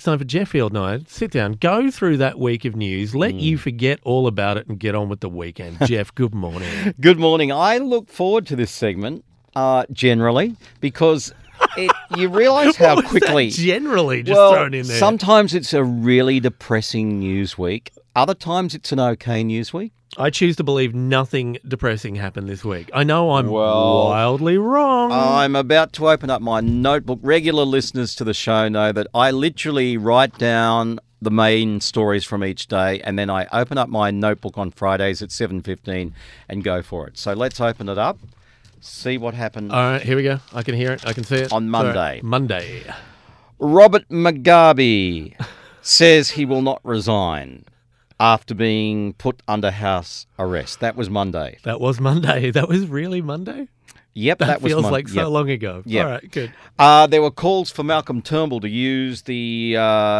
time for Jeff Field and I. Sit down, go through that week of news, let you forget all about it and get on with the weekend. Jeff, good morning. Good morning. I look forward to this segment, generally, because you realise how What was quickly... that generally just thrown in there? Sometimes it's a really depressing news week. Other times it's an okay news week. I choose to believe nothing depressing happened this week. I know I'm wildly wrong. I'm about to open up my notebook. Regular listeners to the show know that I literally write down the main stories from each day, and then I open up my notebook on Fridays at 7:15 and go for it. So let's open it up, see what happened. All right, here we go. I can hear it. I can see it. On Monday. All right, Monday. Robert Mugabe says he will not resign after being put under house arrest. That was Monday. That was Monday. That was really Monday? Yep, that was feels Monday. like so long ago. Yep. All right, good. There were calls for Malcolm Turnbull to use the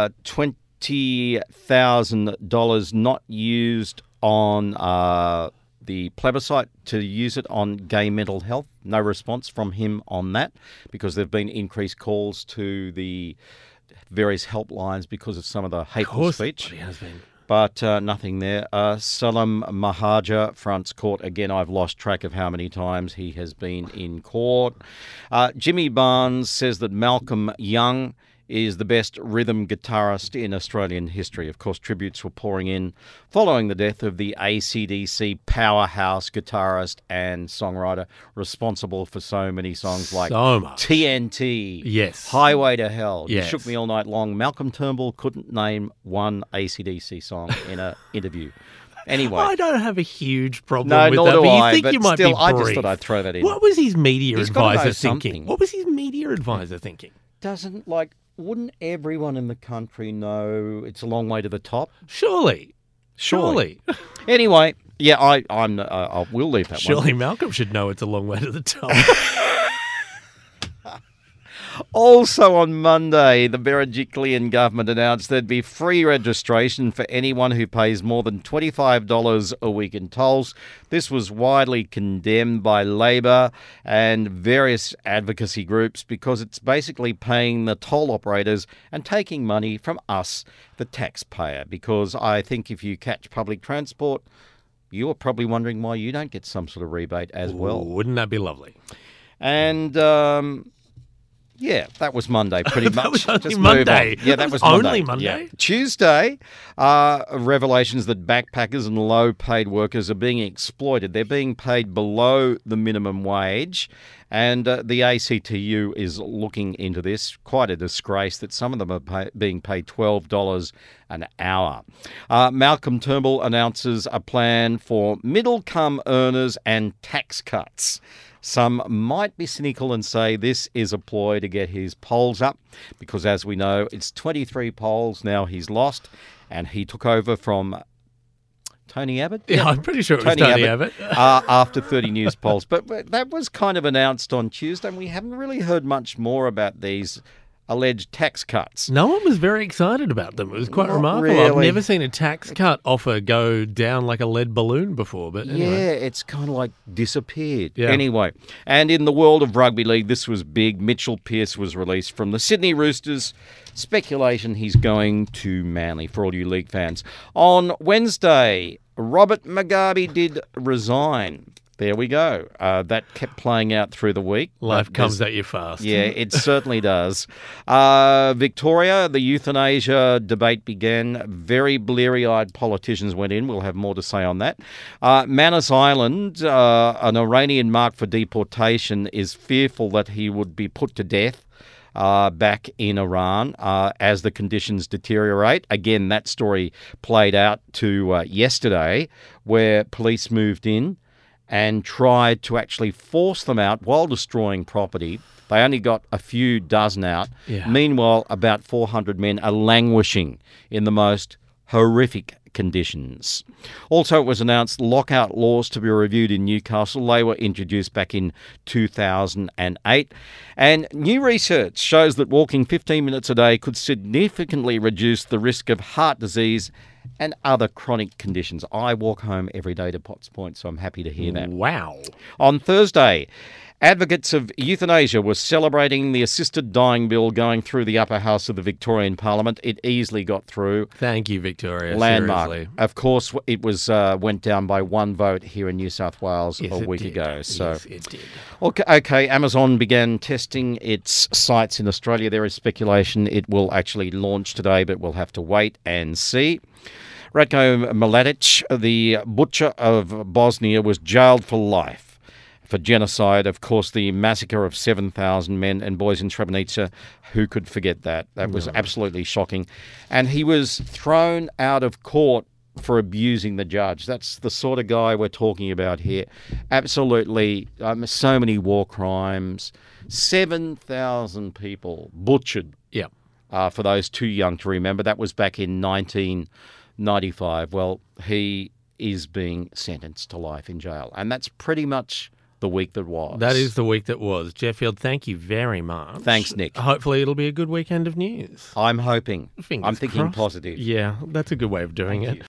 $20,000 not used on the plebiscite, to use it on gay mental health. No response from him on that, because there have been increased calls to the various helplines because of some of the hateful speech. It has been. But nothing there. Salam Mahaja fronts court. Again, I've lost track of how many times he has been in court. Jimmy Barnes says that Malcolm Young is the best rhythm guitarist in Australian history. Of course, tributes were pouring in following the death of the AC/DC powerhouse guitarist and songwriter responsible for so many songs like So much. TNT, Yes. Highway to Hell, Yes. You Shook Me All Night Long. Malcolm Turnbull couldn't name one AC/DC song in an interview. Anyway. I don't have a huge problem No, with nor that, do but you I, think but you might still, be I just brief. thought I'd throw that in. What was his media He's gotta know advisor something. thinking? What was his media advisor thinking? Wouldn't everyone in the country know it's a long way to the top? Surely. Anyway, yeah, I will leave that Surely one. Malcolm should know it's a long way to the top. Also on Monday, the Berejiklian government announced there'd be free registration for anyone who pays more than $25 a week in tolls. This was widely condemned by Labor and various advocacy groups because it's basically paying the toll operators and taking money from us, the taxpayer. Because I think if you catch public transport, you are probably wondering why you don't get some sort of rebate as well. Wouldn't that be lovely? And yeah, that was Monday, pretty much. That was only Just Monday. move on. Yeah, that was only Monday. Monday? Yeah. Tuesday, revelations that backpackers and low-paid workers are being exploited. They're being paid below the minimum wage, and the ACTU is looking into this. Quite a disgrace that some of them are being paid $12 an hour. Malcolm Turnbull announces a plan for middle-income earners and tax cuts. Some might be cynical and say this is a ploy to get his polls up, because as we know, it's 23 polls now he's lost, and he took over from Tony Abbott? Yeah, I'm pretty sure it was Tony Abbott. After 30 news polls. But that was kind of announced on Tuesday, and we haven't really heard much more about these alleged tax cuts. No one was very excited about them. It was quite remarkable. Really. I've never seen a tax cut offer go down like a lead balloon before. But anyway. Yeah, it's kind of like disappeared. Yeah. Anyway, and in the world of rugby league, this was big. Mitchell Pearce was released from the Sydney Roosters. Speculation he's going to Manly, for all you league fans. On Wednesday, Robert Mugabe did resign. There we go. That kept playing out through the week. Life comes at you fast. Yeah, it certainly does. Victoria, the euthanasia debate began. Very bleary-eyed politicians went in. We'll have more to say on that. Manus Island, an Iranian marked for deportation, is fearful that he would be put to death back in Iran as the conditions deteriorate. Again, that story played out to yesterday, where police moved in and tried to actually force them out while destroying property. They only got a few dozen out. Yeah. Meanwhile, about 400 men are languishing in the most horrific conditions. Also, it was announced lockout laws to be reviewed in Newcastle. They were introduced back in 2008. And new research shows that walking 15 minutes a day could significantly reduce the risk of heart disease and other chronic conditions. I walk home every day to Potts Point, so I'm happy to hear that. Wow. On Thursday, Advocates of euthanasia were celebrating the assisted dying bill going through the upper house of the Victorian Parliament. It easily got through. Thank you, Victoria. Landmark. Seriously. Of course, it was went down by one vote here in New South Wales Yes, a it week did. ago. So, Yes, it did. okay, Amazon began testing its sites in Australia. There is speculation it will actually launch today, but we'll have to wait and see. Ratko Mladic, the butcher of Bosnia, was jailed for life for genocide. Of course, the massacre of 7,000 men and boys in Srebrenica. Who could forget that? That was absolutely shocking. And he was thrown out of court for abusing the judge. That's the sort of guy we're talking about here. Absolutely, so many war crimes. 7,000 people butchered. Yeah. For those too young to remember. That was back in 1995. Well, he is being sentenced to life in jail. And that's pretty much the week that was. That is the week that was. Jeff Field, thank you very much. Thanks, Nick. Hopefully it'll be a good weekend of news. I'm hoping. Fingers I'm thinking crossed. positive. Yeah, that's a good way of doing Thank it. you.